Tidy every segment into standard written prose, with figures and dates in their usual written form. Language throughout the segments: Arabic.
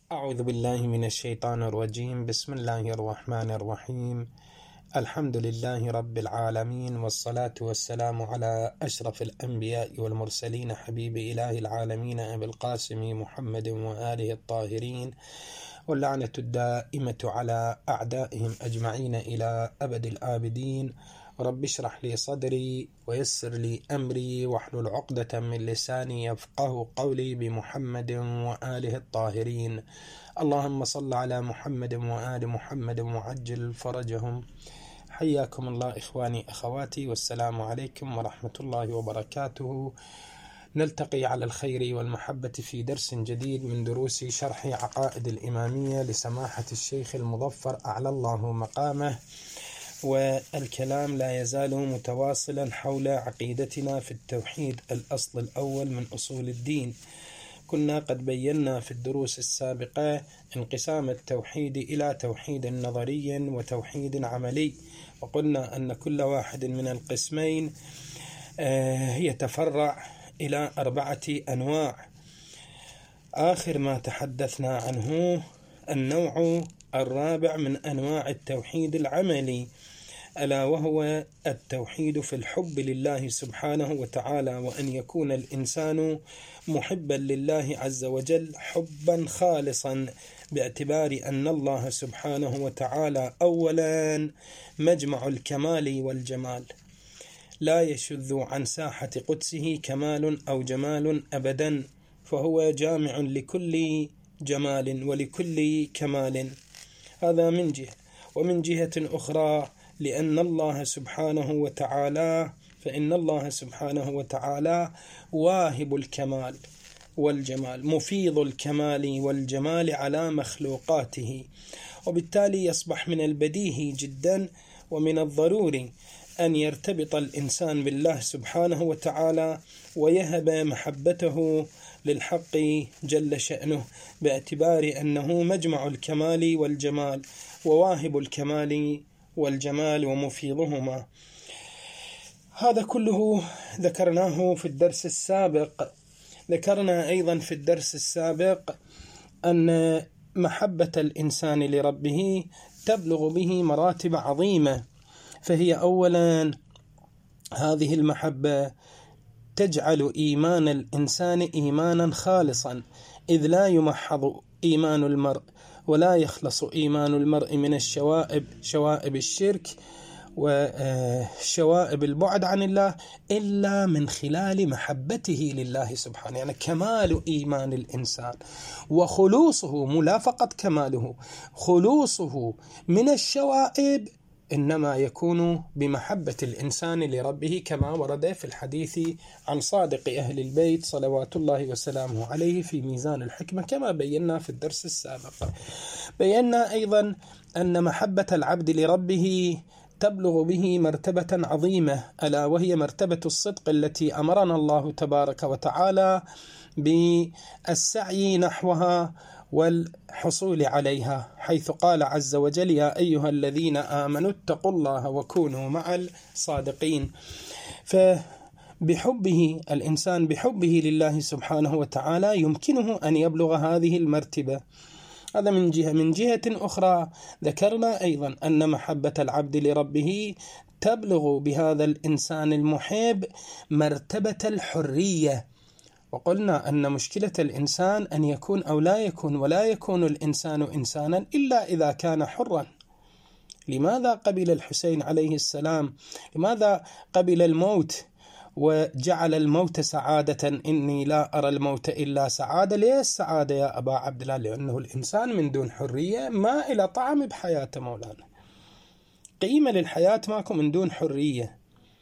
أعوذ بالله من الشيطان الرجيم. بسم الله الرحمن الرحيم. الحمد لله رب العالمين، والصلاة والسلام على أشرف الأنبياء والمرسلين، حبيب إله العالمين أبي القاسم محمد وآله الطاهرين، واللعنة الدائمة على أعدائهم أجمعين إلى أبد الآبدين. رب اشرح لي صدري ويسر لي أمري واحلل عقدة من لساني يفقه قولي، بمحمد وآله الطاهرين. اللهم صل على محمد وآل محمد وعجل فرجهم. حياكم الله إخواني أخواتي، والسلام عليكم ورحمة الله وبركاته. نلتقي على الخير والمحبة في درس جديد من دروس شرح عقائد الإمامية لسماحة الشيخ المظفر أعلى الله مقامه، والكلام لا يزال متواصلا حول عقيدتنا في التوحيد، الأصل الأول من أصول الدين. كنا قد بينا في الدروس السابقة انقسام التوحيد إلى توحيد نظري وتوحيد عملي، وقلنا أن كل واحد من القسمين يتفرع إلى 4 أنواع. آخر ما تحدثنا عنه النوع الرابع من أنواع التوحيد العملي، ألا وهو التوحيد في الحب لله سبحانه وتعالى، وأن يكون الإنسان محبا لله عز وجل حبا خالصا، باعتبار أن الله سبحانه وتعالى أولا مجمع الكمال والجمال، لا يشذ عن ساحة قدسه كمال أو جمال أبدا، فهو جامع لكل جمال ولكل كمال. هذا من جهة. ومن جهة أخرى لأن الله سبحانه وتعالى، فإن الله سبحانه وتعالى واهب الكمال والجمال، مفيض الكمال والجمال على مخلوقاته، وبالتالي يصبح من البديهي جدا ومن الضروري أن يرتبط الإنسان بالله سبحانه وتعالى ويهب محبته للحق جل شأنه، باعتبار أنه مجمع الكمال والجمال وواهب الكمال والجمال ومفيضهما. هذا كله ذكرناه في الدرس السابق. ذكرنا أيضا في الدرس السابق أن محبة الإنسان لربه تبلغ به مراتب عظيمة، فهي أولا هذه المحبة تجعل إيمان الإنسان إيمانا خالصا، إذ لا يمحض إيمان المرء ولا يخلص إيمان المرء من الشوائب، شوائب الشرك وشوائب البعد عن الله، إلا من خلال محبته لله سبحانه. يعني كمال إيمان الإنسان وخلوصه، لا فقط كماله، خلوصه من الشوائب إنما يكون بمحبة الإنسان لربه، كما ورد في الحديث عن صادق أهل البيت صلوات الله وسلامه عليه في ميزان الحكمة، كما بينا في الدرس السابق. بينا أيضا أن محبة العبد لربه تبلغ به مرتبة عظيمة، ألا وهي مرتبة الصدق، التي أمرنا الله تبارك وتعالى بالسعي نحوها والحصول عليها، حيث قال عز وجل: يا أيها الذين آمنوا اتقوا الله وكونوا مع الصادقين. فبحبه الإنسان، بحبه لله سبحانه وتعالى، يمكنه أن يبلغ هذه المرتبة. هذا من جهة. من جهة أخرى ذكرنا أيضا أن محبة العبد لربه تبلغ بهذا الإنسان المحب مرتبة الحرية، وقلنا أن مشكلة الإنسان أن يكون أو لا يكون، ولا يكون الإنسان إنسانا إلا إذا كان حرا. لماذا قبل الحسين عليه السلام؟ لماذا قبل الموت وجعل الموت سعادة؟ إني لا أرى الموت إلا سعادة. ليه السعادة يا أبا عبد الله؟ لأنه الإنسان من دون حرية ما إلى طعم بحياته مولانا، قيمة للحياة ماكو من دون حرية.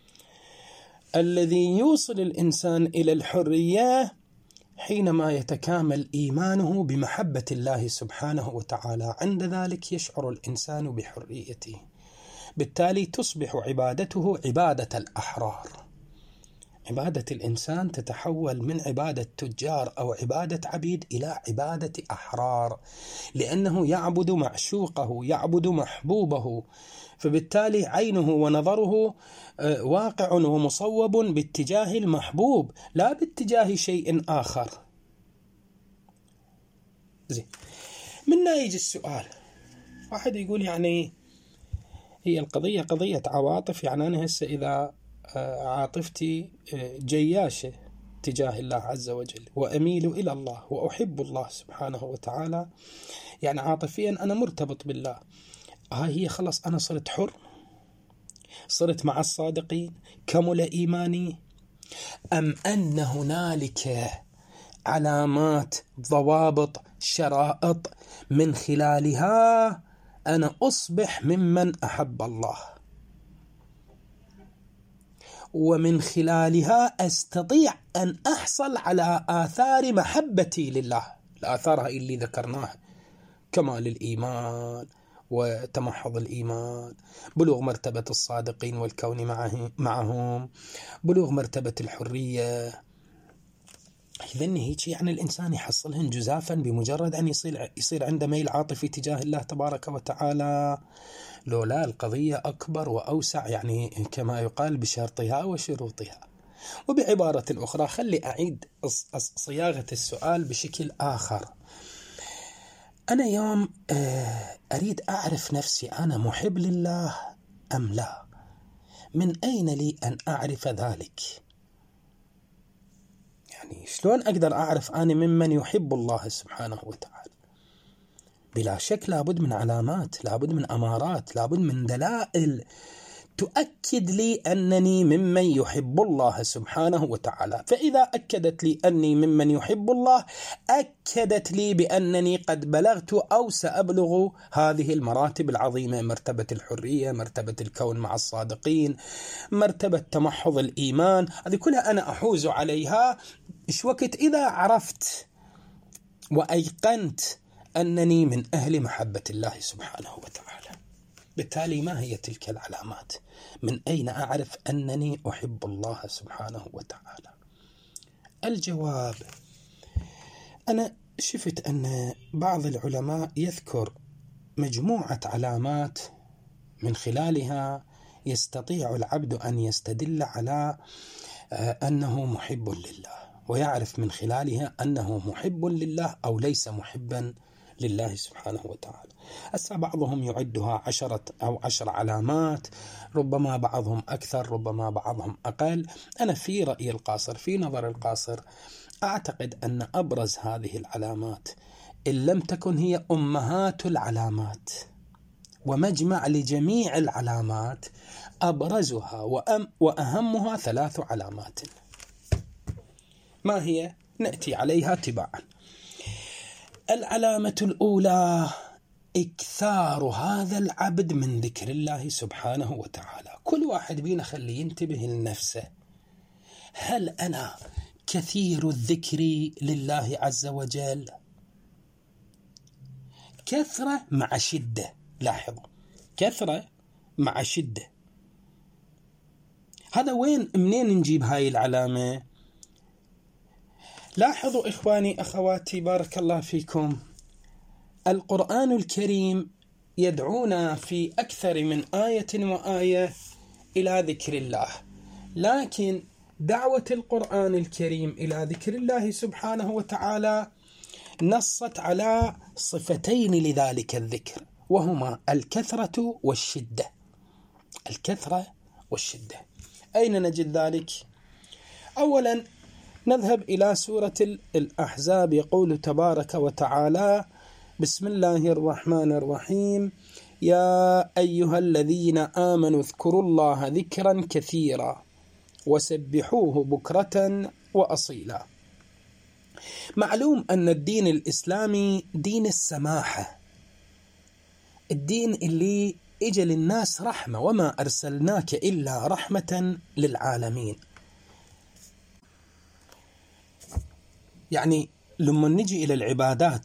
الذي يوصل الإنسان إلى الحرية حينما يتكامل إيمانه بمحبة الله سبحانه وتعالى، عند ذلك يشعر الإنسان بحريته، بالتالي تصبح عبادته عبادة الأحرار. عبادة الإنسان تتحول من عبادة تجار أو عبادة عبيد إلى عبادة أحرار، لأنه يعبد معشوقه، يعبد محبوبه، فبالتالي عينه ونظره واقع ومصوب باتجاه المحبوب لا باتجاه شيء آخر. من يجي السؤال، واحد يقول يعني هي القضية قضية عواطف، يعني أنا هسه إذا عاطفتي جياشة تجاه الله عز وجل وأميل إلى الله وأحب الله سبحانه وتعالى، يعني عاطفيا أنا مرتبط بالله، هي خلص أنا صرت حر، صرت مع الصادقين، كمل إيماني، أم أن هنالك علامات، ضوابط، شرائط من خلالها أنا أصبح ممن أحب الله، ومن خلالها أستطيع أن أحصل على آثار محبتي لله، الآثار اللي ذكرناها: كمال الإيمان وتمحض الإيمان، بلوغ مرتبة الصادقين والكون معهم، بلوغ مرتبة الحرية. إذن هيك يعني الإنسان يحصلهن جزافا بمجرد أن يصير عنده ميل عاطفي تجاه الله تبارك وتعالى. لولا القضية أكبر وأوسع، يعني كما يقال بشرطها وشروطها. وبعبارة أخرى، خلي أعيد صياغة السؤال بشكل آخر. أنا يوم أريد أعرف نفسي أنا محب لله أم لا، من أين لي أن أعرف ذلك؟ يعني شلون أقدر أعرف أنا ممن يحب الله سبحانه وتعالى؟ بلا شك لابد من علامات، لابد من أمارات، لابد من دلائل تؤكد لي أنني ممن يحب الله سبحانه وتعالى. فإذا أكدت لي أني ممن يحب الله، أكدت لي بأنني قد بلغت أو سأبلغ هذه المراتب العظيمة: مرتبة الحرية، مرتبة الكون مع الصادقين، مرتبة تمحض الإيمان. هذه كلها أنا أحوز عليها إيش وقت إذا عرفت وأيقنت أنني من أهل محبة الله سبحانه وتعالى. بالتالي ما هي تلك العلامات؟ من أين أعرف أنني أحب الله سبحانه وتعالى؟ الجواب: أنا شفت أن بعض العلماء يذكر مجموعة علامات من خلالها يستطيع العبد أن يستدل على أنه محب لله، ويعرف من خلالها أنه محب لله أو ليس محبا لله سبحانه وتعالى. بعضهم يعدها 10 أو 10 علامات، ربما بعضهم أكثر، ربما بعضهم أقل. أنا في رأيي القاصر، في نظر القاصر، أعتقد أن أبرز هذه العلامات، إن لم تكن هي أمهات العلامات ومجمع لجميع العلامات، أبرزها وأهمها 3 علامات. ما هي؟ نأتي عليها تباعا. العلامة الأولى: إكثار هذا العبد من ذكر الله سبحانه وتعالى. كل واحد بينا خلي ينتبه لنفسه، هل أنا كثير الذكر لله عز وجل؟ كثرة مع شدة، لاحظوا، كثرة مع شدة. هذا منين نجيب هاي العلامة؟ لاحظوا إخواني أخواتي بارك الله فيكم، القرآن الكريم يدعونا في أكثر من آية وآية إلى ذكر الله، لكن دعوة القرآن الكريم إلى ذكر الله سبحانه وتعالى نصت على صفتين لذلك الذكر، وهما الكثرة والشدة. الكثرة والشدة. أين نجد ذلك؟ أولا نذهب إلى سورة الأحزاب، يقول تبارك وتعالى: بسم الله الرحمن الرحيم: يا أيها الذين آمنوا اذكروا الله ذكرا كثيرا وسبحوه بكرة وأصيلا. معلوم أن الدين الإسلامي دين السماحة، الدين اللي إجا للناس رحمة، وما أرسلناك إلا رحمة للعالمين. يعني لما نجي إلى العبادات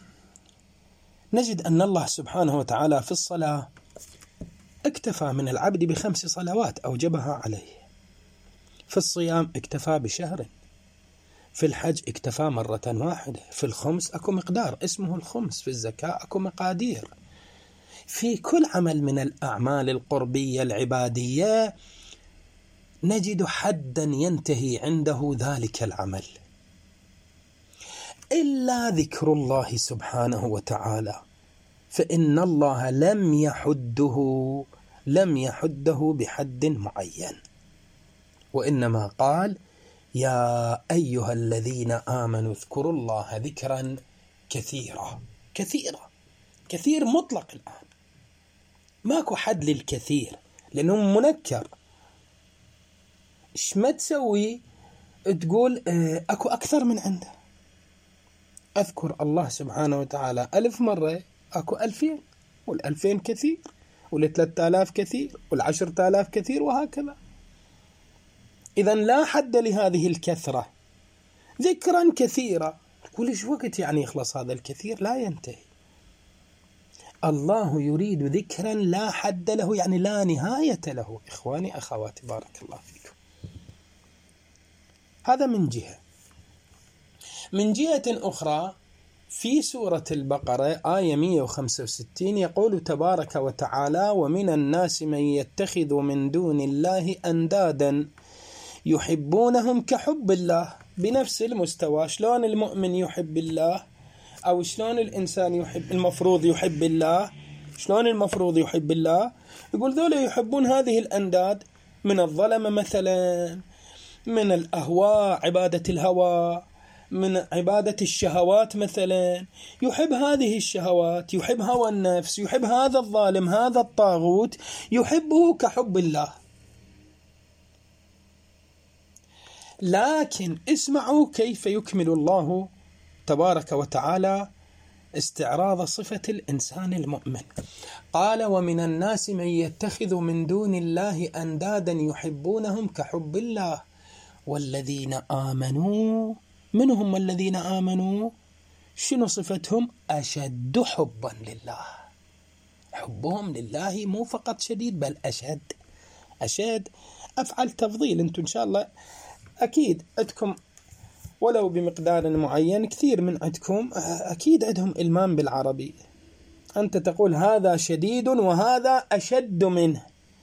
نجد أن الله سبحانه وتعالى في الصلاة اكتفى من العبد ب5 صلوات أوجبها عليه، في الصيام اكتفى بشهر، في الحج اكتفى مرة واحدة، في الخمس أكو مقدار اسمه الخمس، في الزكاة أكو مقادير، في كل عمل من الأعمال القربية العبادية نجد حدا ينتهي عنده ذلك العمل. إلا ذكر الله سبحانه وتعالى، فإن الله لم يحده بحد معين، وإنما قال يا أيها الذين آمنوا اذكروا الله ذكرا كثيرا. كثير مطلق الآن، ماكو حد للكثير لأنه منكر. إيش ما تسوي تقول أكو أكثر من عنده. أذكر الله سبحانه وتعالى 1000 مرة، أكو 2000، وال2000 كثير، وال3000 كثير، وال10,000 كثير، وهكذا. إذن لا حد لهذه الكثرة. ذكرا كثيرا، تقول إيش وقت يعني يخلص هذا الكثير؟ لا ينتهي. الله يريد ذكرا لا حد له، يعني لا نهاية له. إخواني أخواتي بارك الله فيكم. هذا من جهة. من جهة أخرى في سورة البقرة آية 165 يقول تبارك وتعالى ومن الناس من يتخذ من دون الله أندادا يحبونهم كحب الله. بنفس المستوى، شلون المؤمن يحب الله، أو شلون الإنسان المفروض يحب الله، شلون المفروض يحب الله؟ يقول ذولا يحبون هذه الأنداد من الظلم مثلا، من الأهواء، عبادة الهوى، من عبادة الشهوات مثلا. يحب هذه الشهوات، يحب هوى النفس، يحب هذا الظالم، هذا الطاغوت، يحبه كحب الله. لكن اسمعوا كيف يكمل الله تبارك وتعالى استعراض صفة الإنسان المؤمن. قال ومن الناس من يتخذ من دون الله أندادا يحبونهم كحب الله والذين آمنوا. من هم الذين آمنوا؟ شنو صفتهم؟ أشد حبا لله. حبهم لله مو فقط شديد بل أشد. أفعل تفضيل. أنتم إن شاء الله أكيد عندكم ولو بمقدار معين، كثير من عندكم أكيد عندهم إلمام بالعربي. أنت تقول هذا شديد وهذا أشد منه،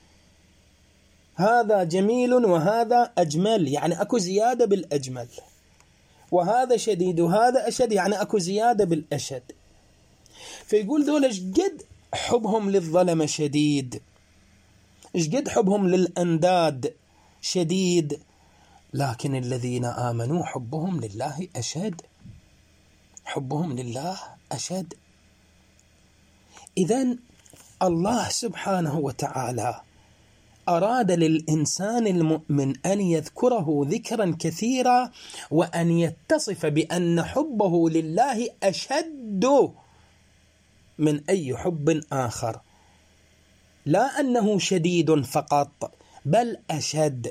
هذا جميل وهذا أجمل، يعني أكو زيادة بالأجمل، وهذا شديد وهذا أشد، يعني أكو زيادة بالأشد. فيقول ذولا قد حبهم للظلم شديد، قد حبهم للأنداد شديد، لكن الذين آمنوا حبهم لله أشد. حبهم لله أشد. إذن الله سبحانه وتعالى أراد للإنسان المؤمن أن يذكره ذكرا كثيرا، وأن يتصف بأن حبه لله أشد من أي حب آخر، لا أنه شديد فقط بل أشد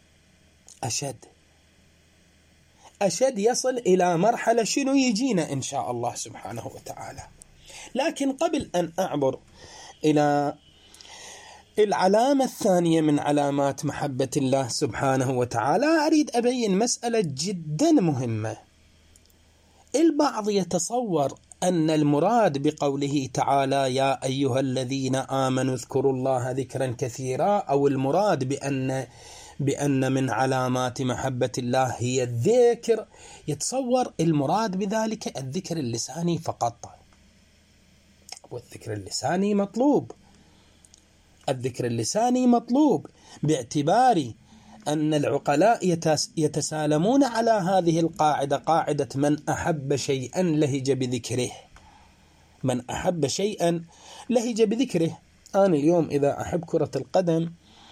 يصل إلى مرحلة شنو يجينا إن شاء الله سبحانه وتعالى. لكن قبل أن أعبر إلى العلامة الثانية من علامات محبة الله سبحانه وتعالى، أريد أبين مسألة جدا مهمة. البعض يتصور أن المراد بقوله تعالى يا أيها الذين آمنوا اذكروا الله ذكرا كثيرا، أو المراد بأن من علامات محبة الله هي الذكر، يتصور المراد بذلك الذكر اللساني فقط. والذكر اللساني مطلوب، الذكر اللساني مطلوب، باعتبار أن العقلاء يتسالمون على هذه القاعدة، قاعدة من أحب شيئا لهج بذكره. من أحب شيئا لهج بذكره. أنا اليوم إذا أحب كرة القدم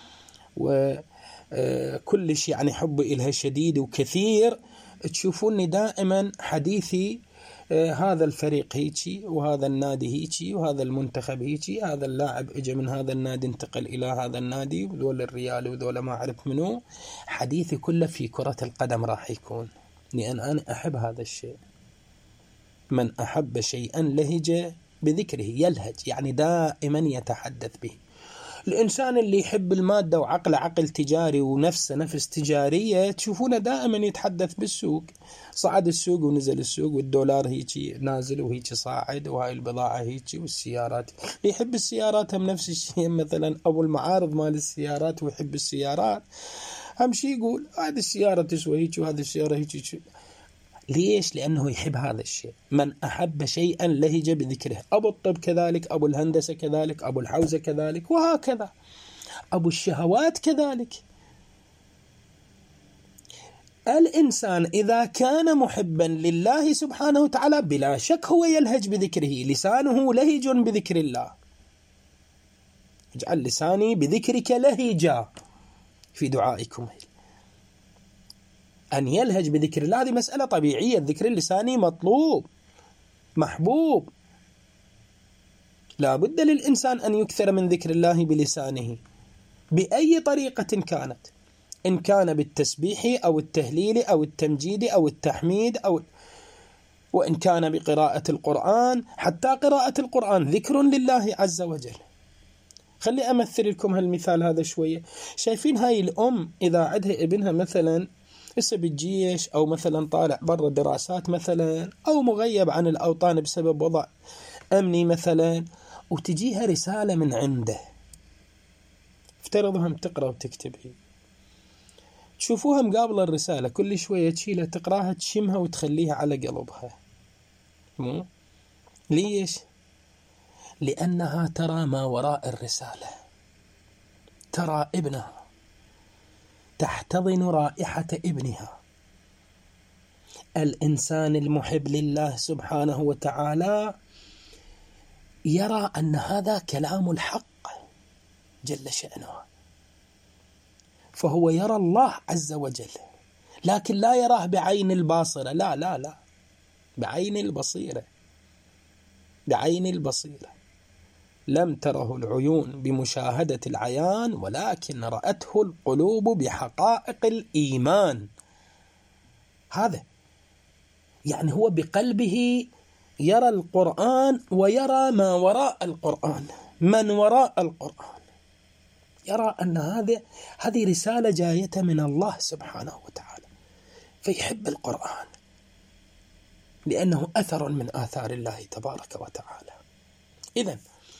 وكل شيء يعني حب إلها شديد وكثير، تشوفوني دائما حديثي هذا الفريق هيجي، وهذا النادي هيجي، وهذا المنتخب هيجي، هذا اللاعب اجى من هذا النادي انتقل إلى هذا النادي، وذول الريال وذول ما أعرف منو. حديثي كله في كرة القدم راح يكون، لأن أنا أحب هذا الشيء. من أحب شيئا لهج بذكره، يلهج يعني دائما يتحدث به. الإنسان اللي يحب المادة وعقله عقل تجاري ونفسه نفس تجارية، تشوفونه دائما يتحدث بالسوق، صعد السوق ونزل السوق، والدولار هيجي نازل وهيجي صاعد، وهاي البضاعة هيجي، والسيارات يحب السيارات هم نفس الشيء. مثلا أبو المعارض مال السيارات ويحب السيارات، هم شي يقول هذه السيارة تسوى هيجي وهذه السيارة هيجي. ليش؟ لأنه يحب هذا الشيء. من أحب شيئا لهج بذكره. أبو الطب كذلك، أبو الهندسة كذلك، أبو الحوزة كذلك، وهكذا. أبو الشهوات كذلك. الإنسان إذا كان محبا لله سبحانه وتعالى بلا شك هو يلهج بذكره، لسانه لهج بذكر الله. اجعل لساني بذكرك لهجا في دعائكم. أن يلهج بذكر الله هذه مسألة طبيعية. الذكر اللساني مطلوب محبوب، لا بد للإنسان أن يكثر من ذكر الله بلسانه بأي طريقة كانت، إن كان بالتسبيح أو التهليل أو التمجيد أو التحميد وإن كان بقراءة القرآن. حتى قراءة القرآن ذكر لله عز وجل. خلي أمثل لكم هالمثال هذا شوية. شايفين هاي الأم إذا عندها ابنها مثلا لسه بالجيش أو مثلا طالع برا دراسات مثلا أو مغيب عن الأوطان بسبب وضع أمني مثلا، وتجيها رسالة من عنده، افترضهم تقرأ وتكتب هي، تشوفوها مقابل الرسالة كل شوية تشيلها تقراها تشمها وتخليها على قلبها. ليش؟ لأنها ترى ما وراء الرسالة، ترى ابنها، تحتضن رائحة ابنها. الإنسان المحب لله سبحانه وتعالى يرى أن هذا كلام الحق جل شأنه، فهو يرى الله عز وجل، لكن لا يراه بعين الباصرة، لا لا لا، بعين البصيرة، بعين البصيرة. لم تره العيون بمشاهدة العيان، ولكن رأته القلوب بحقائق الإيمان. هذا يعني هو بقلبه يرى القرآن ويرى ما وراء القرآن، من وراء القرآن، يرى أن هذه رسالة جاية من الله سبحانه وتعالى، فيحب القرآن لأنه أثر من آثار الله تبارك وتعالى. إذن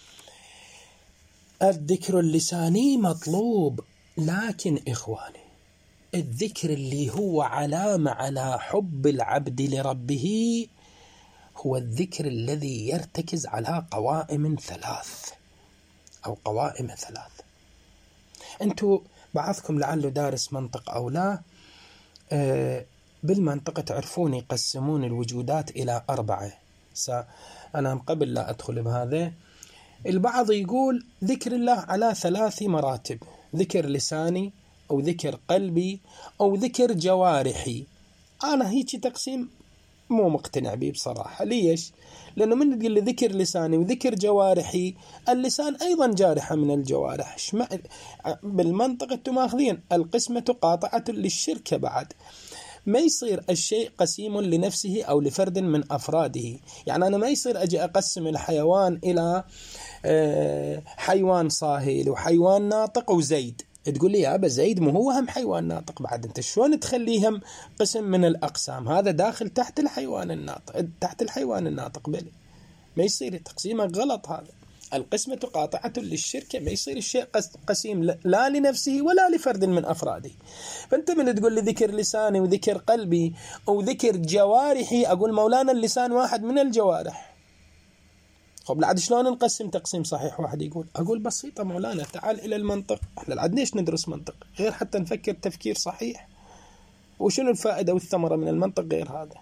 الذكر اللساني مطلوب، لكن إخواني الذكر اللي هو علامة على حب العبد لربه هو الذكر الذي يرتكز على قوائم ثلاث أو قوائم ثلاث. أنتوا بعضكم لعله دارس منطق أو لا، بالمنطقة تعرفون يقسمون الوجودات إلى 4. أنا قبل لا أدخل بهذا، البعض يقول ذكر الله على 3 مراتب: ذكر لساني أو ذكر قلبي أو ذكر جوارحي. أنا هيك تقسيم مو مقتنع به بصراحة. ليش؟ لأنه من تقول لي ذكر لساني وذكر جوارحي، اللسان أيضا جارحة من الجوارح. بالمنطقة تماخذين القسمة قاطعة للشركة. بعد ما يصير الشيء قسيم لنفسه أو لفرد من أفراده. يعني أنا ما يصير أجي أقسم الحيوان إلى حيوان صاهل وحيوان ناطق وزيد، تقول لي يا أبا زيد مو هو هم حيوان ناطق؟ بعد أنت شلون تخليهم قسم من الأقسام؟ هذا داخل تحت الحيوان الناطق، تحت الحيوان الناطق. بل ما يصير تقسيمك غلط. هذا القسمة قاطعة للشركة، ما يصير الشيء قسيم لا لنفسه ولا لفرد من أفراده. فأنت من تقول لي ذكر لساني وذكر قلبي أو ذكر جوارحي، أقول مولانا اللسان واحد من الجوارح. طب لعد شلون نقسم تقسيم صحيح؟ واحد يقول، أقول بسيطة مولانا، تعال إلى المنطق. إحنا لعد ليش ندرس منطق غير حتى نفكر تفكير صحيح؟ وشنو الفائدة والثمرة من المنطق غير هذا؟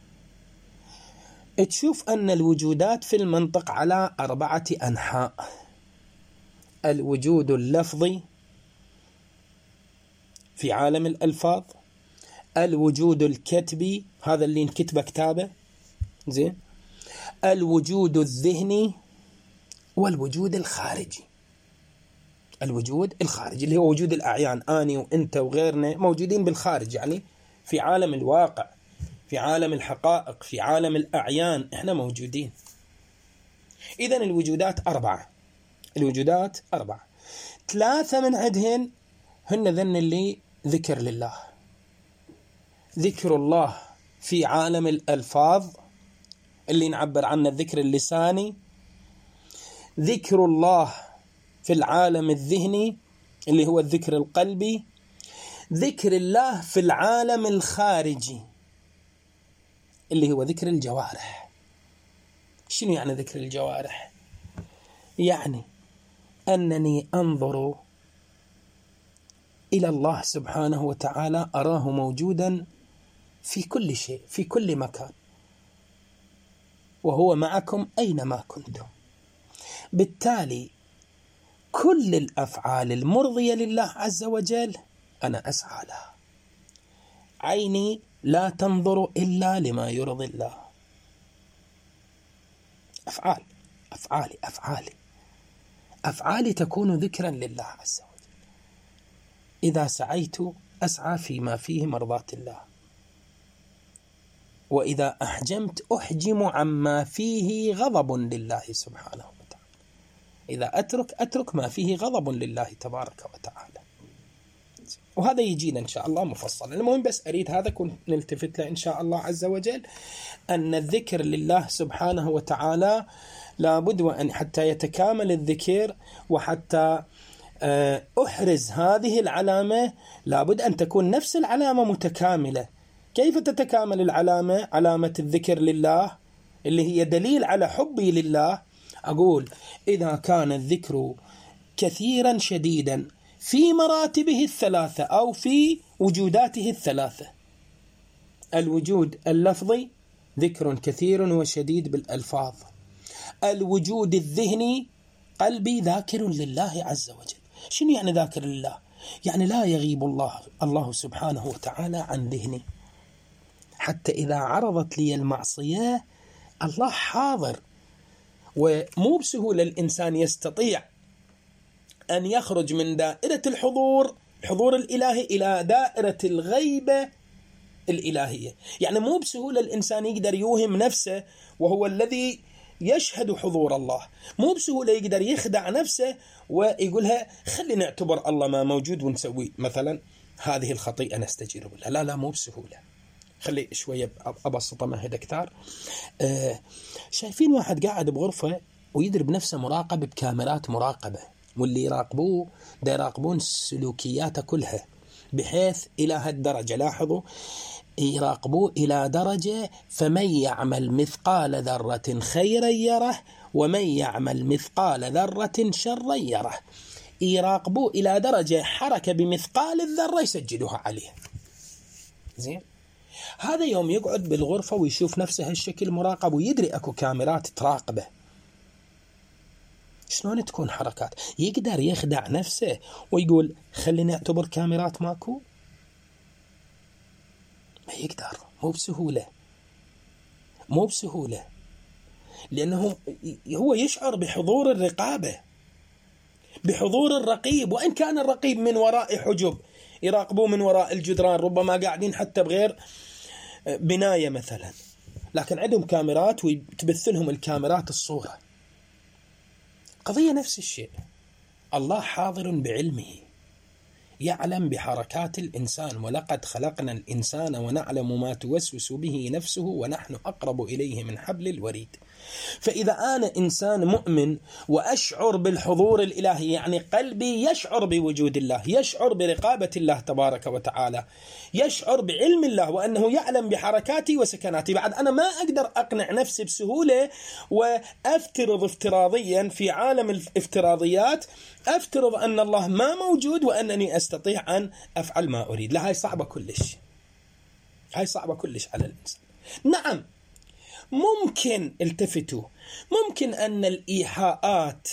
تشوف أن الوجودات في المنطق على 4 أنحاء: الوجود اللفظي في عالم الألفاظ، الوجود الكتبي هذا اللي نكتبه كتابة زين، الوجود الذهني، والوجود الخارجي. الوجود الخارجي اللي هو وجود الأعيان، أني وأنت وغيرنا موجودين بالخارج، يعني في عالم الواقع، في عالم الحقائق، في عالم الأعيان إحنا موجودين. إذن الوجودات 4. الوجودات 4، 3 من عندهن هن ذن اللي ذكر لله. ذكر الله في عالم الألفاظ اللي نعبر عنه الذكر اللساني، ذكر الله في العالم الذهني اللي هو الذكر القلبي، ذكر الله في العالم الخارجي اللي هو ذكر الجوارح. شنو يعني ذكر الجوارح؟ يعني أنني أنظر إلى الله سبحانه وتعالى، أراه موجودا في كل شيء في كل مكان، وهو معكم أينما كنتم. بالتالي كل الأفعال المرضية لله عز وجل أنا أسعى لها. عيني لا تنظر إلا لما يرضي الله. أفعالي تكون ذكرا لله عز وجل. إذا سعيت أسعى فيما فيه مرضاة الله، وإذا أحجمت أحجم عما فيه غضب لله سبحانه وتعالى. إذا أترك ما فيه غضب لله تبارك وتعالى. وهذا يجينا إن شاء الله مفصلا. المهم بس أريد هذا كنت نلتفت له إن شاء الله عز وجل، أن الذكر لله سبحانه وتعالى لابد وأن حتى يتكامل الذكر وحتى أحرز هذه العلامة لابد أن تكون نفس العلامة متكاملة. كيف تتكامل العلامة؟ علامة الذكر لله اللي هي دليل على حبي لله. أقول إذا كان الذكر كثيرا شديدا في مراتبه الثلاثة أو في وجوداته الثلاثة. الوجود اللفظي ذكر كثير وشديد بالألفاظ. الوجود الذهني قلبي ذاكر لله عز وجل. شنو يعني ذاكر لله؟ يعني لا يغيب الله سبحانه وتعالى عن ذهني، حتى إذا عرضت لي المعصية الله حاضر. ومو بسهولة الإنسان يستطيع أن يخرج من دائرة الحضور الإلهي إلى دائرة الغيبة الإلهية. يعني مو بسهولة الإنسان يقدر يوهم نفسه وهو الذي يشهد حضور الله. مو بسهولة يقدر يخدع نفسه ويقولها خلي نعتبر الله ما موجود ونسوي مثلا هذه الخطيئة نستجير لها. لا مو بسهولة. خلي شوية أبسط مهد أكثر. شايفين واحد قاعد بغرفة ويدرب نفسه مراقب بكاميرات مراقبة، واللي يراقبوه دا يراقبون سلوكياته كلها، بحيث إلى هالدرجة لاحظوا يراقبوه إلى درجة فمن يعمل مثقال ذرة خيرا يره ومن يعمل مثقال ذرة شرا يره. يراقبوه إلى درجة حركة بمثقال الذرة يسجلوها عليه. زين، هذا يوم يقعد بالغرفة ويشوف نفسه هالشكل مراقب ويدري أكو كاميرات تراقبه، شلون تكون حركات؟ يقدر يخدع نفسه ويقول خليني أعتبر كاميرات ماكو؟ ما يقدر. مو بسهولة لأنه هو يشعر بحضور الرقابة، بحضور الرقيب، وإن كان الرقيب من وراء حجب يراقبوه من وراء الجدران، ربما قاعدين حتى بغير بناية مثلا، لكن عندهم كاميرات ويتبث لهم الكاميرات الصورة. قضية نفس الشيء. الله حاضر بعلمه، يعلم بحركات الإنسان، ولقد خلقنا الإنسان ونعلم ما توسوس به نفسه ونحن أقرب إليه من حبل الوريد. فإذا أنا إنسان مؤمن وأشعر بالحضور الإلهي، يعني قلبي يشعر بوجود الله، يشعر برقابة الله تبارك وتعالى، يشعر بعلم الله وأنه يعلم بحركاتي وسكناتي، بعد أنا ما أقدر أقنع نفسي بسهولة وأفترض افتراضيا في عالم الافتراضيات، أفترض أن الله ما موجود وأنني أستطيع أن أفعل ما أريد. لا، هاي صعبة كلش، هاي صعبة كلش على الإنسان. نعم، ممكن التفتوا، ممكن أن الإيحاءات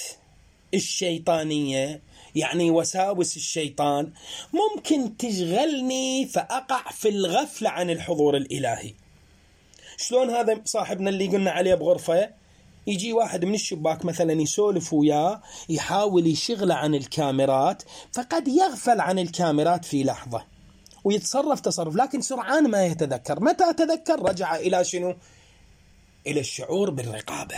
الشيطانية يعني وساوس الشيطان ممكن تشغلني فأقع في الغفلة عن الحضور الإلهي. شلون هذا صاحبنا اللي قلنا عليه بغرفة يجي واحد من الشباك مثلا يسولف وياه، يحاول يشغله عن الكاميرات، فقد يغفل عن الكاميرات في لحظة ويتصرف تصرف، لكن سرعان ما يتذكر. متى تذكر؟ رجع إلى شنو؟ إلى الشعور بالرقابة.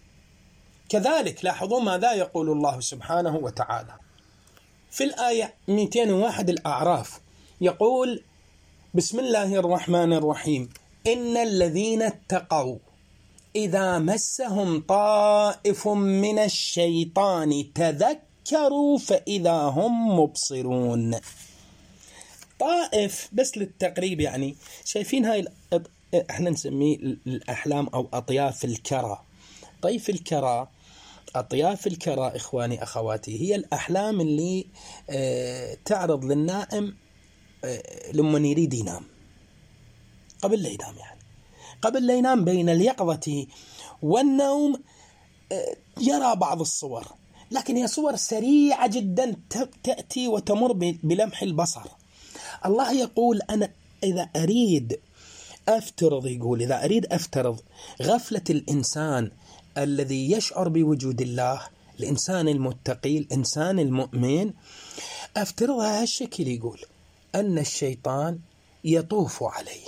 كذلك لاحظوا ماذا يقول الله سبحانه وتعالى في الآية 201 الأعراف، يقول بسم الله الرحمن الرحيم: إن الذين اتقوا إذا مسهم طائف من الشيطان تذكروا فإذا هم مبصرون. طائف بس للتقريب، يعني شايفين هاي احنا نسميه الأحلام أو أطياف الكرى. طيف الكرى، أطياف الكرى إخواني أخواتي، هي الأحلام اللي تعرض للنائم لما يريد ينام، قبل لا ينام، يعني قبل لا ينام بين اليقظة والنوم يرى بعض الصور، لكن هي صور سريعة جدا تأتي وتمر بلمح البصر. الله يقول أنا إذا أريد أفترض، يقول إذا أريد أفترض غفلة الإنسان الذي يشعر بوجود الله، الإنسان المتقي، الإنسان المؤمن، أفترضها هالشكل. يقول أن الشيطان يطوف عليه،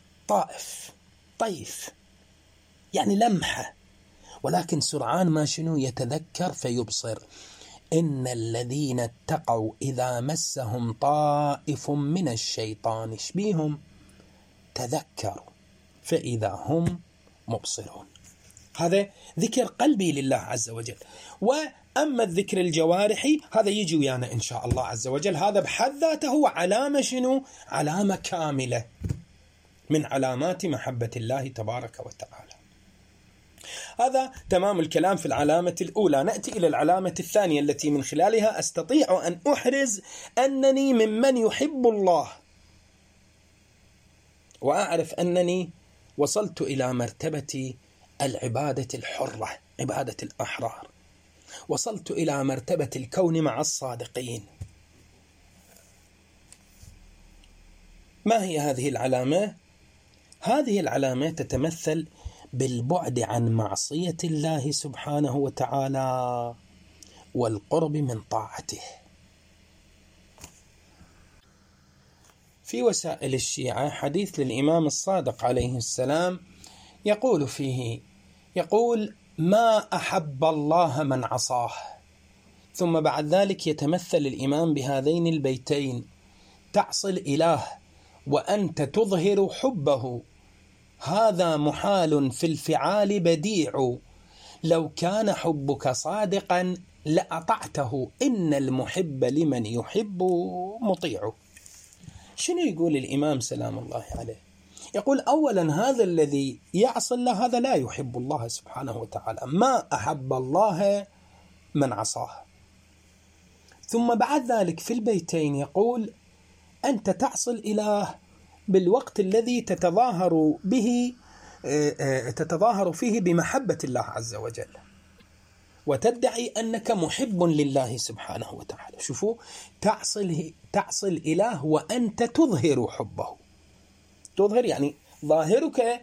طيف يعني لمحة، ولكن سرعان ما شنو يتذكر فيبصر. إن الذين اتقوا إذا مسهم طائف من الشيطان شبيهم تذكروا فإذا هم مبصرون. هذا ذكر قلبي لله عز وجل. وأما الذكر الجوارحي هذا يجي ويانا إن شاء الله عز وجل، هذا بحد ذاته هو علامة شنو؟ علامة كاملة من علامات محبة الله تبارك وتعالى. هذا تمام الكلام في العلامة الأولى. نأتي إلى العلامة الثانية التي من خلالها أستطيع أن أحرز أنني ممن يحب الله، وأعرف أنني وصلت إلى مرتبة العبادة الحرة، عبادة الأحرار، وصلت إلى مرتبة الكون مع الصادقين. ما هي هذه العلامة؟ هذه العلامة تتمثل بالبعد عن معصية الله سبحانه وتعالى والقرب من طاعته. في وسائل الشيعة حديث للإمام الصادق عليه السلام يقول فيه، يقول ما أحب الله من عصاه. ثم بعد ذلك يتمثل الإمام بهذين البيتين: تعصي الإله وأنت تظهر حبه، هذا محال في الفعال بديع، لو كان حبك صادقا لأطعته، إن المحب لمن يحب مطيع. شنو يقول الإمام سلام الله عليه؟ يقول أولا هذا الذي يعصي الله هذا لا يحب الله سبحانه وتعالى، ما أحب الله من عصاه. ثم بعد ذلك في البيتين يقول أنت تعصي الإله بالوقت الذي تتظاهر فيه بمحبة الله عز وجل، وتدعي أنك محب لله سبحانه وتعالى. شوفوا، تعصي الإله وأنت تظهر حبه. تظهر يعني ظاهرك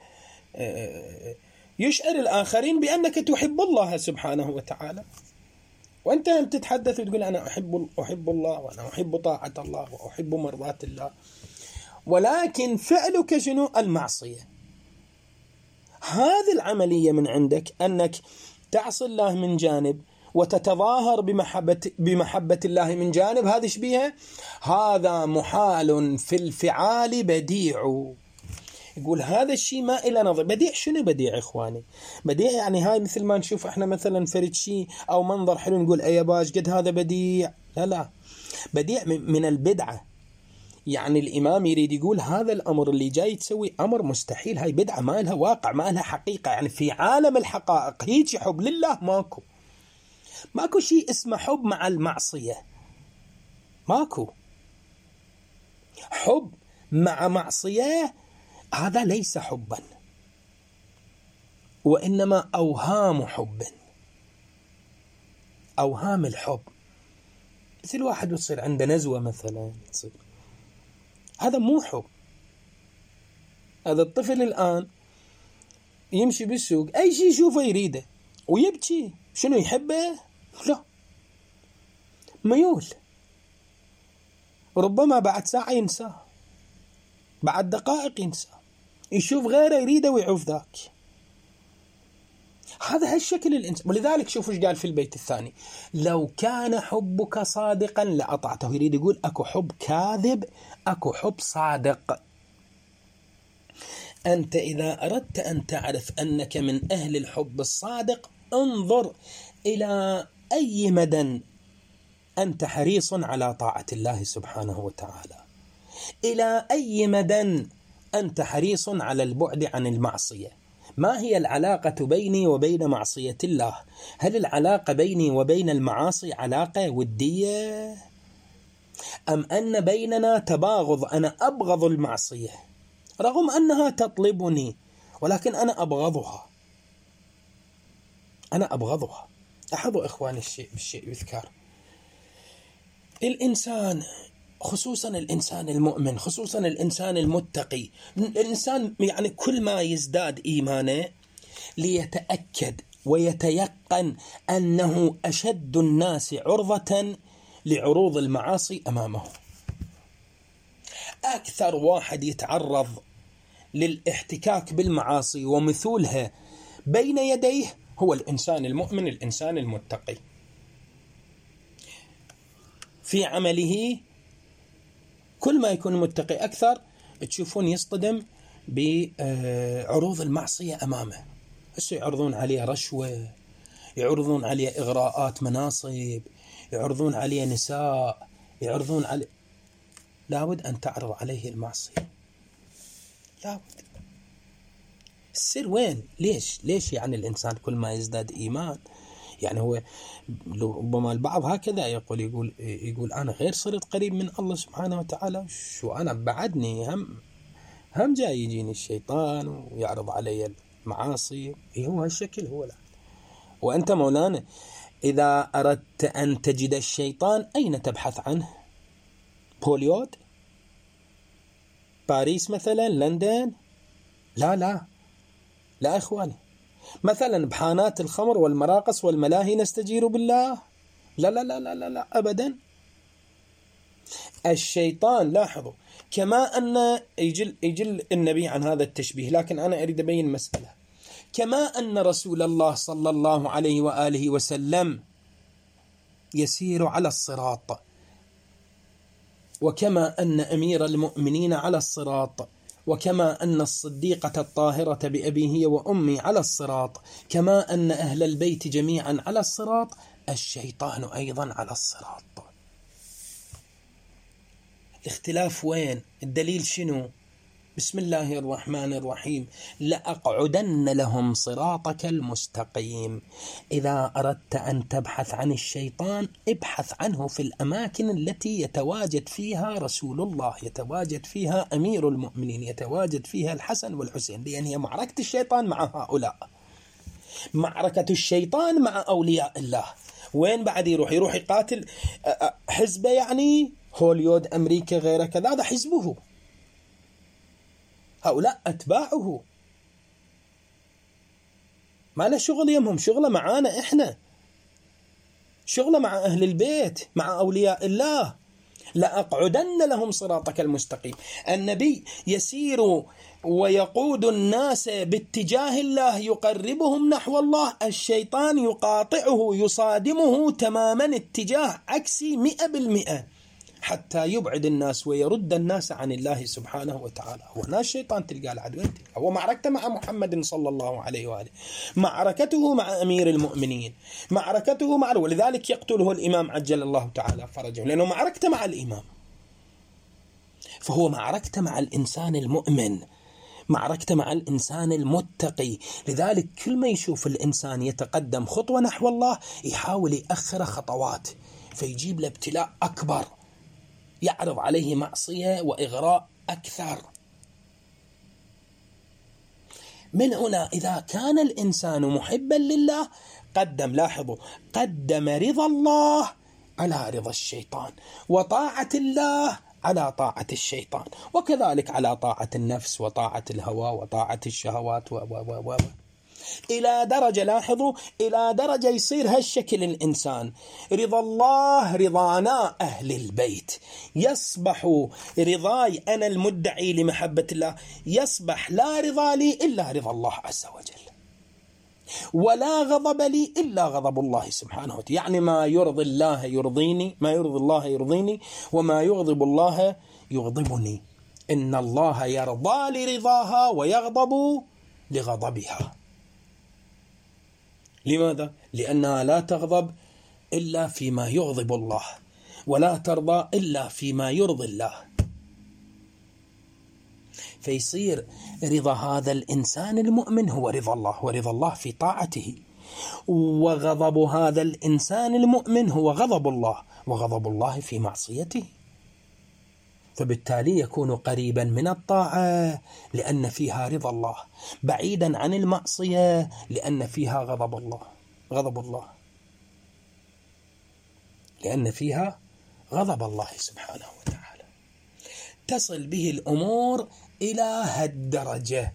يشعر الآخرين بأنك تحب الله سبحانه وتعالى، وأنت تتحدث وتقول أنا أحب الله وأنا أحب طاعة الله وأحب مرضاة الله، ولكن فعلك شنو؟ المعصية. هذه العملية من عندك أنك تعصي الله من جانب وتتظاهر بمحبة الله من جانب، هذا شبيها؟ هذا محال في الفعال بديع. يقول هذا الشيء ما إلى نظر. بديع شنو بديع إخواني؟ بديع يعني هاي مثل ما نشوف احنا مثلا فرد شيء أو منظر حلو نقول أي باش قد هذا بديع. لا، بديع من البدعة. يعني الإمام يريد يقول هذا الأمر اللي جاي تسوي أمر مستحيل، هاي بدعة ما لها واقع ما لها حقيقة. يعني في عالم الحقائق هيك حب لله ماكو شيء اسمه حب مع المعصية، ماكو حب مع معصية، هذا ليس حبا، وإنما أوهام حب، أوهام الحب. مثل واحد يصير عنده نزوة مثلا، هذا مو حب. هذا الطفل الآن يمشي بالسوق أي شيء يشوفه يريده ويبكي، شنو يحبه؟ لا، ميول. ربما بعد ساعة ينساه، بعد دقائق ينساه، يشوف غيره يريده ويعوف ذاك. هذا هالشكل الإنسان. ولذلك شوفوا ايش قال في البيت الثاني: لو كان حبك صادقا لأطعته. يريد يقول أكو حب كاذب، أكو حب صادق. أنت إذا أردت أن تعرف أنك من أهل الحب الصادق، انظر إلى أي مدى أنت حريص على طاعة الله سبحانه وتعالى، إلى أي مدى أنت حريص على البعد عن المعصية. ما هي العلاقة بيني وبين معصية الله؟ هل العلاقة بيني وبين المعاصي علاقة ودية؟ أم أن بيننا تباغض؟ أنا أبغض المعصية رغم أنها تطلبني، ولكن أنا أبغضها. لاحظوا إخواني الشيء يذكر. الإنسان، خصوصا الإنسان المؤمن، خصوصا الإنسان المتقي، الإنسان يعني كل ما يزداد إيمانه ليتأكد ويتيقن أنه أشد الناس عرضة لعروض المعاصي أمامه. أكثر واحد يتعرض للاحتكاك بالمعاصي ومثولها بين يديه هو الإنسان المؤمن، الإنسان المتقي. في عمله كل ما يكون متقي أكثر تشوفون يصطدم بعروض المعصية أمامه. يعرضون عليه رشوة، يعرضون عليه إغراءات مناصب، يعرضون عليه نساء، يعرضون عليه. لابد أن تعرض عليه المعصية، لابد. السر وين؟ ليش يعني الإنسان كل ما يزداد إيمان، يعني هو ربما البعض هكذا يقول أنا غير صرت قريب من الله سبحانه وتعالى، شو أنا بعدني هم جاي يجيني الشيطان ويعرض علي المعاصي. هو هالشكل هو. لا، وأنت مولانا إذا أردت أن تجد الشيطان أين تبحث عنه؟ بوليود؟ باريس مثلا؟ لندن؟ لا إخواني. مثلا بحانات الخمر والمراقص والملاهي نستجير بالله؟ لا أبدا. الشيطان، لاحظوا، كما أن يجل النبي عن هذا التشبيه، لكن أنا أريد أبين مسألة. كما أن رسول الله صلى الله عليه وآله وسلم يسير على الصراط، وكما أن أمير المؤمنين على الصراط، وكما أن الصديقة الطاهرة بأبي هي وأمي على الصراط، كما أن أهل البيت جميعا على الصراط، الشيطان أيضا على الصراط. الاختلاف وين؟ الدليل شنو؟ بسم الله الرحمن الرحيم: لأقعدن لهم صراطك المستقيم. إذا أردت أن تبحث عن الشيطان ابحث عنه في الأماكن التي يتواجد فيها رسول الله، يتواجد فيها أمير المؤمنين، يتواجد فيها الحسن والحسين، لأن هي معركة الشيطان مع هؤلاء، معركة الشيطان مع أولياء الله. وين بعد يروح يقاتل حزبه، يعني هوليود، أمريكا، غيره كذا، هذا حزبه، هؤلاء أتباعه، ما له شغل يمهم، شغله معانا إحنا، شغله مع أهل البيت، مع أولياء الله. لأقعدن لهم صراطك المستقيم. النبي يسير ويقود الناس باتجاه الله، يقربهم نحو الله. الشيطان يقاطعه، يصادمه تماما اتجاه عكسي 100%، حتى يبعد الناس ويرد الناس عن الله سبحانه وتعالى. هنا الشيطان تلقى العدو، هو معركته مع محمد صلى الله عليه وآله، معركته مع أمير المؤمنين، معركته مع، ولذلك يقتله الإمام عجل الله تعالى فرجه، لأنه معركته مع الإمام. فهو معركته مع الإنسان المؤمن، معركته مع الإنسان المتقي. لذلك كل ما يشوف الإنسان يتقدم خطوة نحو الله يحاول يأخر خطوات، فيجيب له ابتلاء أكبر، يعرض عليه معصية وإغراء أكثر. من هنا إذا كان الإنسان محبا لله لاحظوا، قدم رضا الله على رضا الشيطان، وطاعة الله على طاعة الشيطان، وكذلك على طاعة النفس وطاعة الهوى وطاعة الشهوات إلى درجة، لاحظوا، إلى درجة يصير هالشكل الإنسان. رضا الله رضانا أهل البيت، يصبح رضاي أنا المدعي لمحبة الله، يصبح لا رضا لي إلا رضا الله عز وجل، ولا غضب لي إلا غضب الله سبحانه وتعالى. يعني ما يرضي الله يرضيني، ما يرضي الله يرضيني، وما يغضب الله يغضبني. إن الله يرضى لرضاها ويغضب لغضبها. لماذا؟ لأنها لا تغضب إلا فيما يغضب الله، ولا ترضى إلا فيما يرضي الله. فيصير رضا هذا الإنسان المؤمن هو رضا الله، ورضا الله في طاعته، وغضب هذا الإنسان المؤمن هو غضب الله، وغضب الله في معصيته. فبالتالي يكون قريبا من الطاعة لأن فيها رضا الله، بعيدا عن المعصية لأن فيها غضب الله لأن فيها غضب الله سبحانه وتعالى. تصل به الأمور إلى هالدرجة.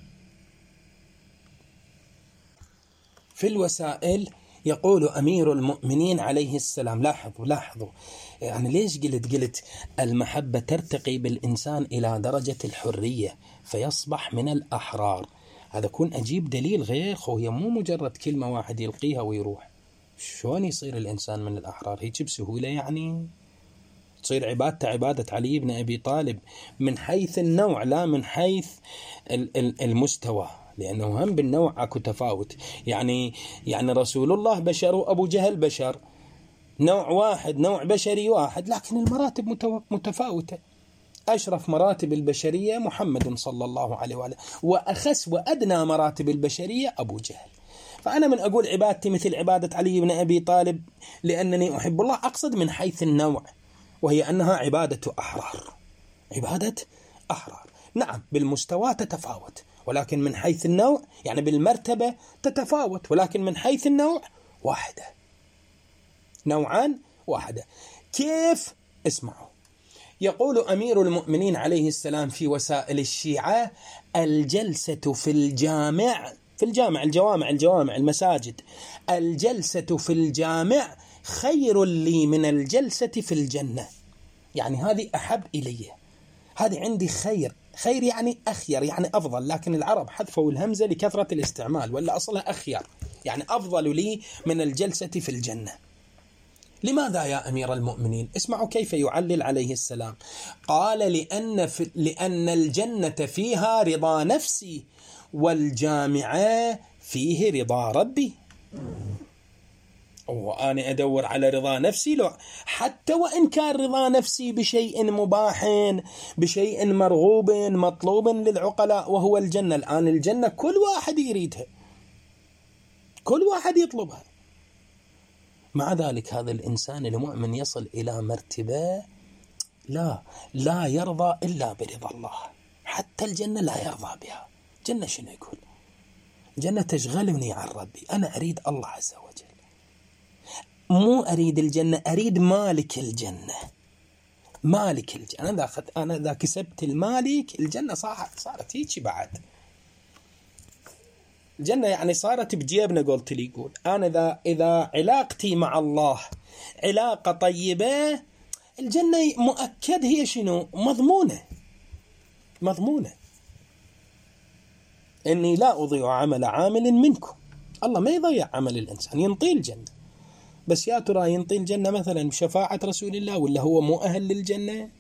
في الوسائل يقول أمير المؤمنين عليه السلام، لاحظوا يعني ليش قلت المحبة ترتقي بالإنسان إلى درجة الحرية فيصبح من الأحرار. هذا كون أجيب دليل غير هي مو مجرد كلمة واحد يلقيها ويروح. شلون يصير الإنسان من الأحرار؟ هيك بسهولة يعني تصير عبادته عبادة علي بن أبي طالب من حيث النوع لا من حيث المستوى، لأنه هم بالنوع اكو تفاوت. يعني رسول الله بشر وأبو جهل بشر، نوع واحد، نوع بشري واحد، لكن المراتب متفاوتة. أشرف مراتب البشرية محمد صلى الله عليه وآله، وأخس وأدنى مراتب البشرية أبو جهل. فأنا من أقول عبادتي مثل عبادة علي بن أبي طالب لأنني أحب الله، أقصد من حيث النوع، وهي أنها عبادة أحرار. نعم بالمستوى تتفاوت، ولكن من حيث النوع يعني بالمرتبة تتفاوت، ولكن من حيث النوع واحدة، نوعان واحدة. كيف؟ اسمعوا. يقول أمير المؤمنين عليه السلام في وسائل الشيعة: الجلسة في الجامع الجوامع المساجد، الجلسة في الجامع خير لي من الجلسة في الجنة. يعني هذه أحب إلي، هذه عندي خير يعني أخير يعني أفضل، لكن العرب حذفوا الهمزة لكثرة الاستعمال، ولا أصلها أخير يعني أفضل لي من الجلسة في الجنة. لماذا يا أمير المؤمنين؟ اسمعوا كيف يعلل عليه السلام. قال: لأن الجنة فيها رضا نفسي، والجامعة فيه رضا ربي. وأنا أدور على رضا نفسي، لو حتى وإن كان رضا نفسي بشيء مباح، بشيء مرغوب مطلوب للعقلاء وهو الجنة. الآن الجنة كل واحد يريدها، كل واحد يطلبها. مع ذلك هذا الإنسان المؤمن يصل إلى مرتبة لا يرضى إلا برضا الله. حتى الجنة لا يرضى بها. جنة شنو يقول؟ جنة تشغلني عن ربي، أنا أريد الله عز وجل، مو أريد الجنة، أريد مالك الجنة. أنا إذا كسبت المالك الجنة صارت هيك بعد. الجنة يعني صارت بجيبنا، قلت لي يقول أنا إذا علاقتي مع الله علاقة طيبة، الجنة مؤكد هي شنو؟ مضمونة. إني لا أضيع عمل عامل منكم. الله ما يضيع عمل الإنسان، ينطي الجنة، بس يا ترى ينطي الجنة مثلا بشفاعة رسول الله ولا هو مو أهل للجنة؟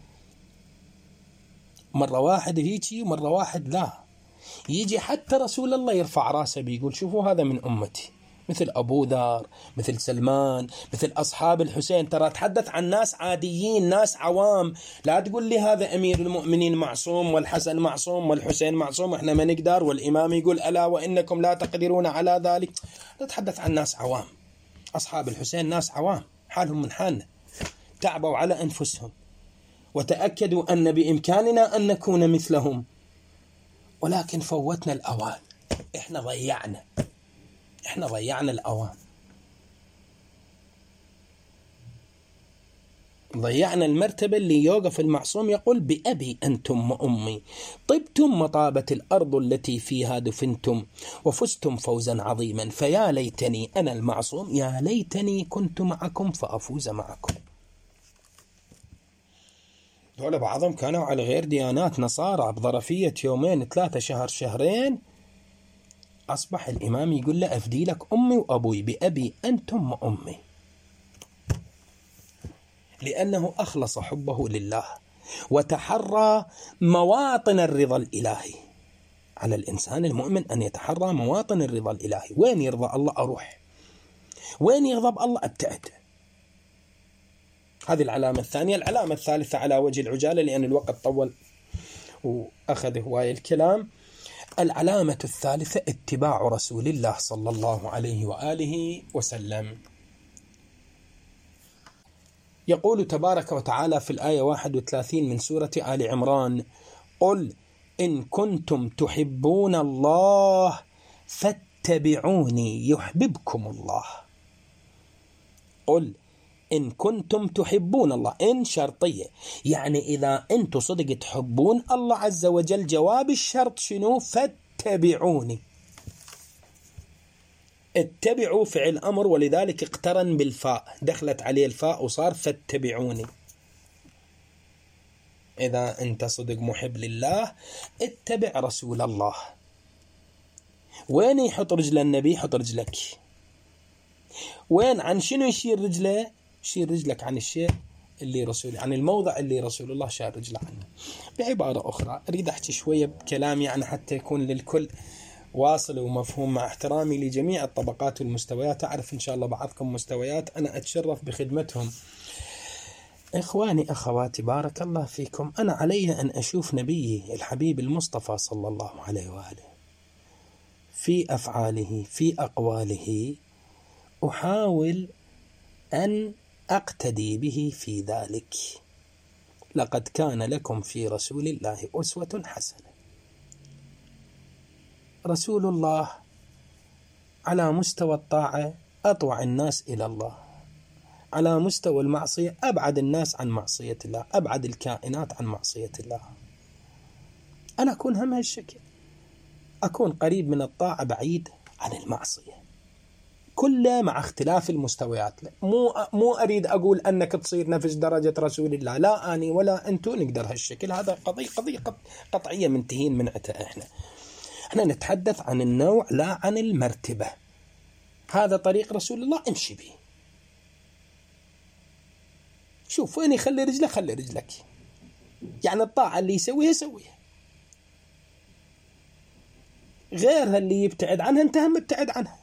مرة واحد هيجي ومرة واحد لا. يجي حتى رسول الله يرفع راسه بيقول شوفوا هذا من أمتي، مثل أبو ذر، مثل سلمان، مثل أصحاب الحسين. ترى تحدث عن ناس عاديين، ناس عوام. لا تقول لي هذا أمير المؤمنين معصوم والحسن معصوم والحسين معصوم إحنا ما نقدر، والإمام يقول ألا وإنكم لا تقدرون على ذلك. نتحدث عن ناس عوام. أصحاب الحسين ناس عوام حالهم من حالنا، تعبوا على أنفسهم وتأكدوا أن بإمكاننا أن نكون مثلهم، ولكن فوتنا الأوان. إحنا ضيعنا الأوان، ضيعنا المرتبة اللي يوقف المعصوم يقول: بأبي أنتم وأمي طبتم مطابة الأرض التي فيها دفنتم وفزتم فوزا عظيما، فيا ليتني أنا المعصوم، يا ليتني كنت معكم فأفوز معكم. دول بعضهم كانوا على غير ديانات، نصارى بظرفية يومين 3 شهر شهرين أصبح الإمام يقول له: أفدي لك أمي وأبوي، بأبي أنتم وأمي، لأنه أخلص حبه لله وتحرى مواطن الرضا الإلهي. على الإنسان المؤمن أن يتحرى مواطن الرضا الإلهي. وين يرضى الله أروح، وين يغضب الله أبتعد. هذه العلامة الثانية. العلامة الثالثة على وجه العجالة لأن الوقت طول وأخذ هواية الكلام. العلامة الثالثة اتباع رسول الله صلى الله عليه وآله وسلم. يقول تبارك وتعالى في الآية 31 من سورة آل عمران: قل إن كنتم تحبون الله فاتبعوني يحببكم الله. قل إن كنتم تحبون الله، إن شرطية، يعني إذا أنتم صدق تحبون الله عز وجل، جواب الشرط شنو؟ فاتبعوني. اتبعوا فعل أمر، ولذلك اقترن بالفاء، دخلت عليه الفاء وصار فاتبعوني. إذا أنت صدق محب لله اتبع رسول الله. وين يحط رجل النبي؟ حط رجلك. وين عن شنو يشير رجله؟ شير رجلك عن الشيء اللي رسول، عن الموضع اللي رسول الله شار رجله عنه. بعبارة أخرى أريد أحكي شوية بكلام يعني حتى يكون للكل واصل ومفهوم، مع احترامي لجميع الطبقات والمستويات. أعرف إن شاء الله بعضكم مستويات أنا أتشرف بخدمتهم. إخواني أخواتي بارك الله فيكم، أنا علي أن أشوف نبيي الحبيب المصطفى صلى الله عليه وآله في أفعاله في أقواله، أحاول أن أقتدي به في ذلك. لقد كان لكم في رسول الله أسوة حسنة. رسول الله على مستوى الطاعة أطوع الناس إلى الله، على مستوى المعصية أبعد الناس عن معصية الله، أبعد الكائنات عن معصية الله. أنا أكون هم هالشكل، أكون قريب من الطاعة بعيد عن المعصية، كله مع اختلاف المستويات. مو أريد أقول أنك تصير نفس درجة رسول الله، لا أني ولا أنتو نقدر هالشكل، هذا قضية قطعية منتهين من عتها. إحنا نتحدث عن النوع لا عن المرتبة. هذا طريق رسول الله امشي به. شوف وين يخلي رجلك خلي رجلك، يعني الطاعة اللي يسويها سويها، غيرها اللي يبتعد عنها أنت هم ابتعد عنها،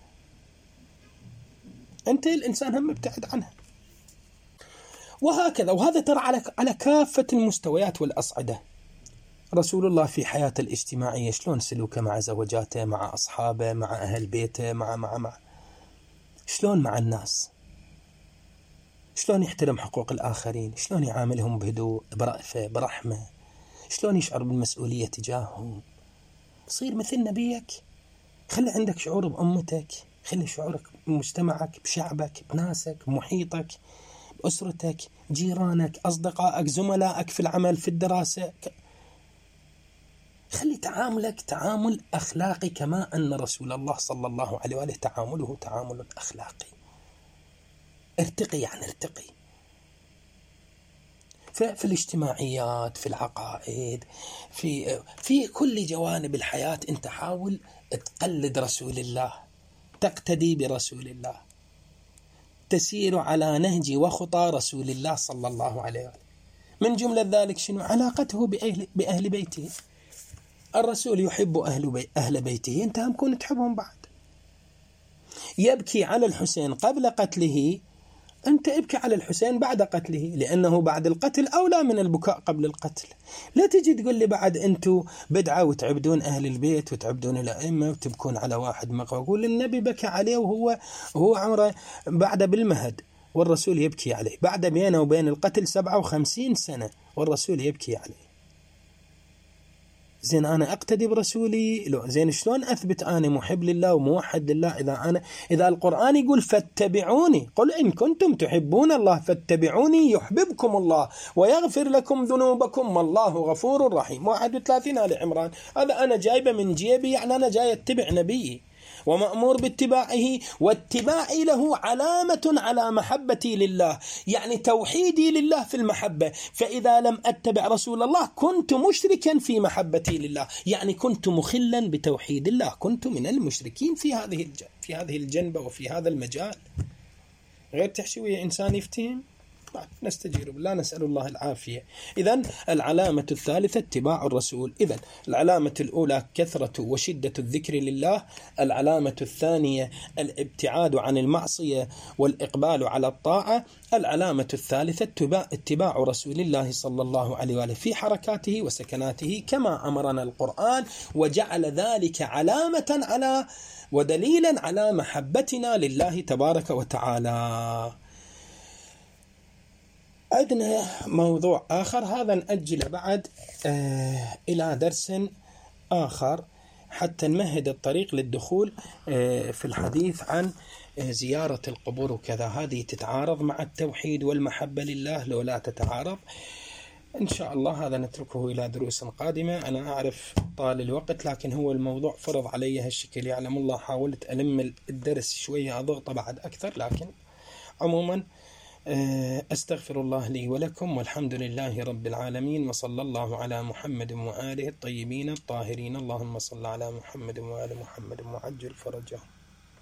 أنت الإنسان هم ابتعد عنها، وهكذا. وهذا ترى على كافة المستويات والأصعدة. رسول الله في حياة الاجتماعية شلون سلوكه مع زوجاته، مع أصحابه، مع أهل بيته، مع شلون مع الناس، شلون يحترم حقوق الآخرين، شلون يعاملهم بهدوء برأفة برحمة، شلون يشعر بالمسؤولية تجاههم. صير مثل نبيك، خلي عندك شعور بأمتك، خلي شعورك بمجتمعك، بشعبك، بناسك، بمحيطك، بأسرتك، جيرانك، أصدقائك، زملائك في العمل في الدراسة. خلي تعاملك تعامل أخلاقي كما أن رسول الله صلى الله عليه وآله تعامله تعامل أخلاقي. ارتقي يعني ارتقي في الاجتماعيات، في العقائد، في كل جوانب الحياة. أنت حاول تقلد رسول الله، تقتدي برسول الله، تسير على نهج وخطى رسول الله صلى الله عليه وآله. من جملة ذلك شنو؟ علاقته بأهل بيته. الرسول يحب أهل بيته، أنت هم كون تحبهم بعد. يبكي على الحسين قبل قتله، أنت ابكي على الحسين بعد قتله، لأنه بعد القتل أولى من البكاء قبل القتل. لا تجي تقول لي بعد أنتوا بدعة وتعبدون أهل البيت وتعبدون الأئمة وتبكون على واحد مقهور. قول النبي بكى عليه وهو عمره بعد بالمهد، والرسول يبكي عليه بعد بينه وبين القتل 57 سنة، والرسول يبكي عليه. زين أنا أقتدي برسولي؟ لو زين شلون أثبت أنا محب لله وموحد لله إذا القرآن يقول فاتبعوني، قل إن كنتم تحبون الله فاتبعوني يحببكم الله ويغفر لكم ذنوبكم والله غفور رحيم. 31 آل عمران. هذا أنا جايبه من جيبي، يعني أنا جاي أتبع نبيي ومأمور باتباعه، واتباعي له علامة على محبتي لله، يعني توحيدي لله في المحبة. فإذا لم أتبع رسول الله كنت مشركا في محبتي لله، يعني كنت مخلا بتوحيد الله، كنت من المشركين في هذه الجنبة وفي هذا المجال. غير تحشي ويا إنسان يفتهم نستجير بالله، نسأل الله العافية. إذن العلامة الثالثة اتباع الرسول. إذن العلامة الأولى كثرة وشدة الذكر لله. العلامة الثانية الابتعاد عن المعصية والإقبال على الطاعة. العلامة الثالثة اتباع رسول الله صلى الله عليه وآله في حركاته وسكناته كما أمرنا القرآن، وجعل ذلك علامة على ودليلا على محبتنا لله تبارك وتعالى. عندنا موضوع آخر، هذا نأجل بعد إلى درس آخر حتى نمهد الطريق للدخول في الحديث عن زيارة القبور وكذا. هذه تتعارض مع التوحيد والمحبة لله لو لا تتعارض. إن شاء الله هذا نتركه إلى دروس قادمة. أنا أعرف طال الوقت، لكن هو الموضوع فرض علي هالشكل، يعلم الله. حاولت ألم الدرس شوية، أضغط بعد أكثر، لكن عموما أستغفر الله لي ولكم، والحمد لله رب العالمين، وصلى الله على محمد وآله الطيبين الطاهرين. اللهم صل على محمد وآل محمد وعجل فرجهم.